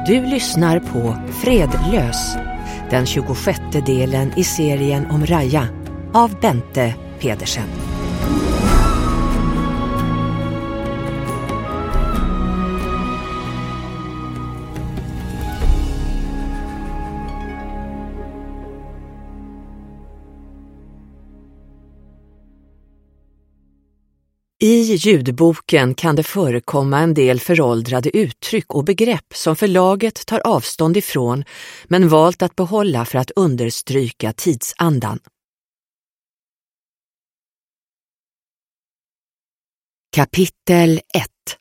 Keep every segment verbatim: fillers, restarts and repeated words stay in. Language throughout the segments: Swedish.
Du lyssnar på Fredlös, den tjugosjätte delen i serien om Raja av Bente Pedersen. I ljudboken kan det förekomma en del föråldrade uttryck och begrepp som förlaget tar avstånd ifrån men valt att behålla för att understryka tidsandan. Kapitel ett.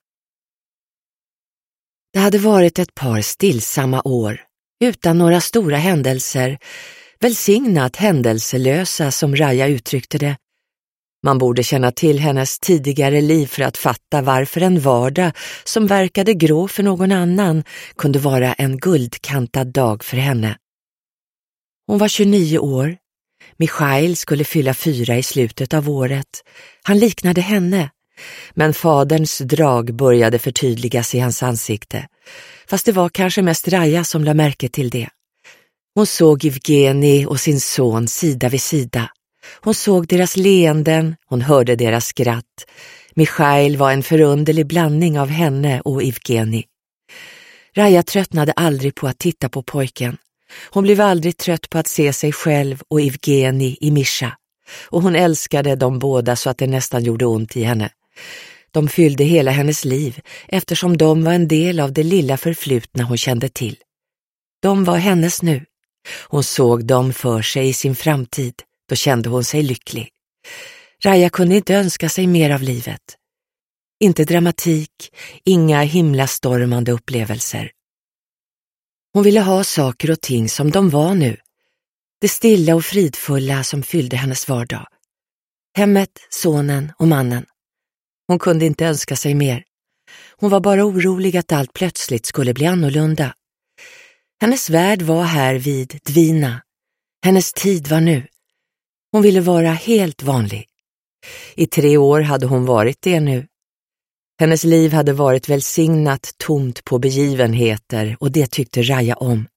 Det hade varit ett par stillsamma år, utan några stora händelser, välsignat händelselösa som Raja uttryckte det. Man borde känna till hennes tidigare liv för att fatta varför en vardag som verkade grå för någon annan kunde vara en guldkantad dag för henne. Hon var tjugonio år. Michail skulle fylla fyra i slutet av året. Han liknade henne, men faderns drag började förtydligas i hans ansikte. Fast det var kanske mest Raja som lade märke till det. Hon såg Evgeni och sin son sida vid sida. Hon såg deras leenden, hon hörde deras skratt. Michail var en förunderlig blandning av henne och Evgeni. Raja tröttnade aldrig på att titta på pojken. Hon blev aldrig trött på att se sig själv och Evgeni i Mischa. Och hon älskade dem båda så att det nästan gjorde ont i henne. De fyllde hela hennes liv eftersom de var en del av det lilla förflutna hon kände till. De var hennes nu. Hon såg dem för sig i sin framtid. Då kände hon sig lycklig. Raja kunde inte önska sig mer av livet. Inte dramatik, inga himlastormande upplevelser. Hon ville ha saker och ting som de var nu. Det stilla och fridfulla som fyllde hennes vardag. Hemmet, sonen och mannen. Hon kunde inte önska sig mer. Hon var bara orolig att allt plötsligt skulle bli annorlunda. Hennes värld var här vid Dvina. Hennes tid var nu. Hon ville vara helt vanlig. I tre år hade hon varit det nu. Hennes liv hade varit välsignat tomt på begivenheter och det tyckte Raja om.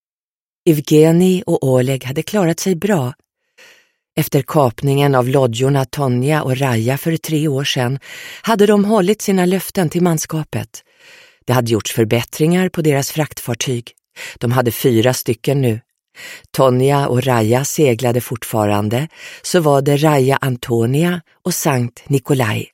Evgeni och Oleg hade klarat sig bra. Efter kapningen av lodjorna Tonja och Raja för tre år sedan hade de hållit sina löften till manskapet. Det hade gjorts förbättringar på deras fraktfartyg. De hade fyra stycken nu. Tonja och Raja seglade fortfarande, så var det Raja Antonia och Sankt Nikolai.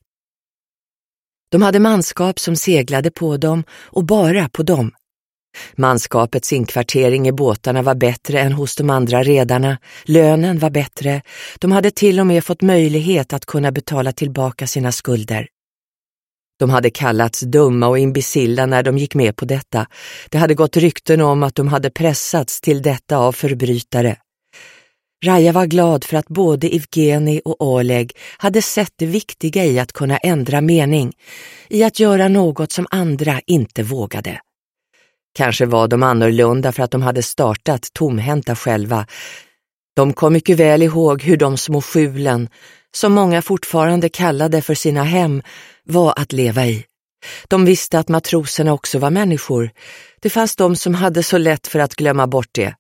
De hade manskap som seglade på dem och bara på dem. Manskapets inkvartering i båtarna var bättre än hos de andra redarna, lönen var bättre, de hade till och med fått möjlighet att kunna betala tillbaka sina skulder. De hade kallats dumma och imbecilla när de gick med på detta. Det hade gått rykten om att de hade pressats till detta av förbrytare. Raja var glad för att både Evgeni och Oleg hade sett det viktiga i att kunna ändra mening, i att göra något som andra inte vågade. Kanske var de annorlunda för att de hade startat tomhänta själva. De kom mycket väl ihåg hur de små skjulen, som många fortfarande kallade för sina hem, var att leva i. De visste att matroserna också var människor. Det fanns de som hade så lätt för att glömma bort det.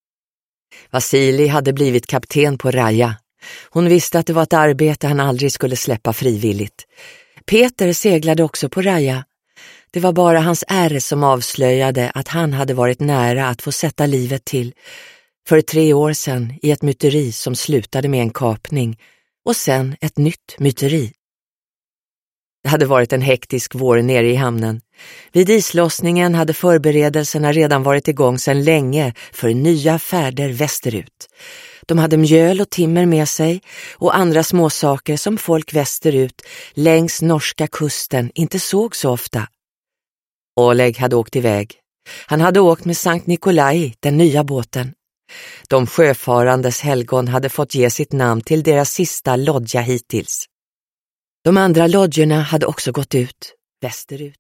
Vasili hade blivit kapten på Raja. Hon visste att det var ett arbete han aldrig skulle släppa frivilligt. Peter seglade också på Raja. Det var bara hans ärr som avslöjade att han hade varit nära att få sätta livet till. För tre år sedan i ett myteri som slutade med en kapning och sen ett nytt myteri. Det hade varit en hektisk vår nere i hamnen. Vid islossningen hade förberedelserna redan varit igång sedan länge för nya färder västerut. De hade mjöl och timmer med sig och andra småsaker som folk västerut längs norska kusten inte såg så ofta. Oleg hade åkt iväg. Han hade åkt med Sankt Nikolai, den nya båten. De sjöfarandes helgon hade fått ge sitt namn till deras sista lodja hittills. De andra lodjorna hade också gått ut, västerut.